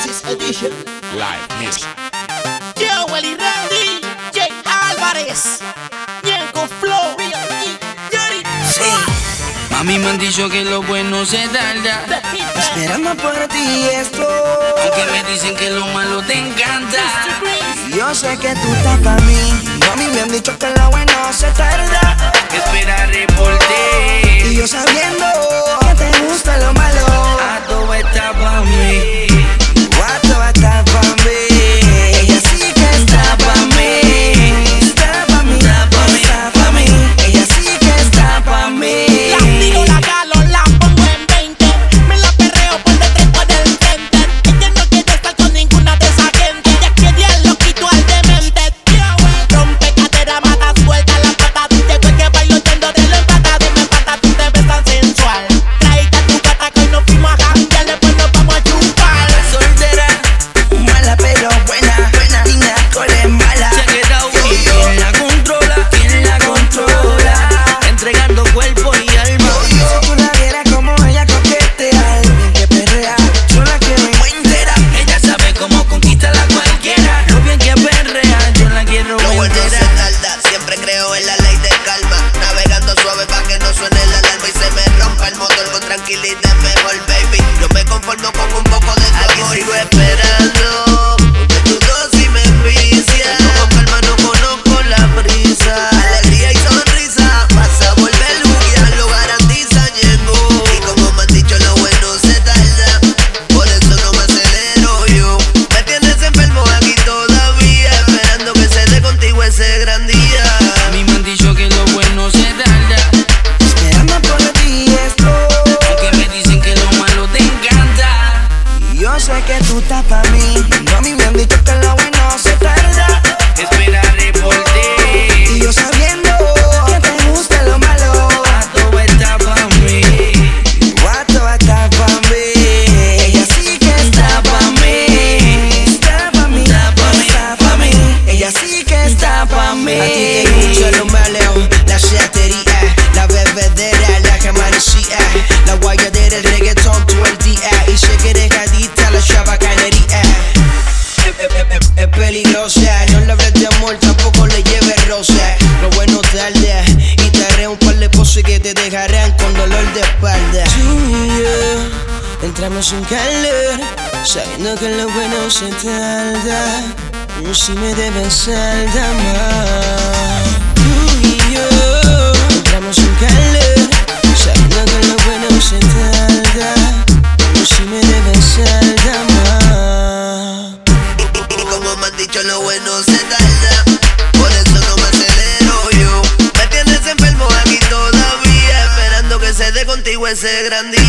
This edition Live music. Yo, Willy Randy, Jay Álvarez, Ñengo Flow, Yuri. Sí. Mami me han dicho que lo bueno se tarda, esperando por ti estoy. Aunque me dicen que lo malo te encanta, yo sé que tú estás pa' mí. Mami me han dicho que lo bueno se tarda, esperaré por ti. Y yo sabiendo que te gusta lo malo, a todo está pa' mí. A todo está pa' mí. Ella sí que está pa' mí. Está pa' mí, está pa' mí. Ella sí que está pa' mí. La tiro, la galo, la pongo en 20. Me la perreo por detrás, por el frente. Ella no quiere estar con ninguna de esa gente. Ella quiere al loquito, al demente. Rompe cadera, mata, suelta la pata. Llegó que bailo yendo de la empata. Dime pata, tú te ves tan sensual. Tráete a tu gata que hoy nos fuimos a janguear. Después nos vamos a chupar. Soltera, mala pero buena, buena. Niña cole mala. Check it out. ¿Y quién la controla? ¿Quién la controla? Entregando cuerpo y alma. Si tú la vieras como ella coquetea, bien que perrea, yo la quiero entera. Ella sabe cómo conquistar a cualquiera. Lo bien que perrea, yo la quiero Lo bueno se entera. tarda, siempre creo en la ley de calma. Navegando suave pa' que no suene la alarma y se me rompa el motor con tranquilidad mejor, baby. No me conformo con un poco de tu amor. Sigo esperando, porque tu dosis me envicia. Con calma no conozco la prisa. Alegría y sonrisa, vas a volver lugar, lo garantiza Ñengo. Y como me han dicho, lo bueno se tarda, por eso no me acelero yo. Me tienes enfermo aquí todavía, esperando que se dé contigo ese gran día. A mí me han dicho que lo bueno se tarda, esperando por ti estoy. Aunque me dicen que lo malo te encanta, y yo sé que tú estás pa' mí. A mí me han dicho que lo bueno se tarda, esperaré por ti. Y yo sabiendo que te gusta lo malo, a todo está pa' mí. A todo está pa' mí. Ella sí que está pa' mí. Está pa' mí, está pa' mí. Ella sí que está pa' mí. A ti te gusta lo malo, la chatería, la bebedera, la camarecía, la guayadera, el reggaetón todo el día. Y sé que eres adicta a la chabacanería. Es peligrosa, no le hables de amor, tampoco le lleves rosa. Lo bueno tarda, y te haré un par de poses que te dejarán con dolor de espalda. Tú y yo entramos en calor, sabiendo que lo bueno se tarda. Si me debes salda más. Tú y yo entramos en calor, sabiendo que lo bueno se tarda. Si me debes salda más. Y como me han dicho, lo bueno se tarda, por eso no me acelero yo. Me tienes enfermo aquí todavía, esperando que se dé contigo ese gran día.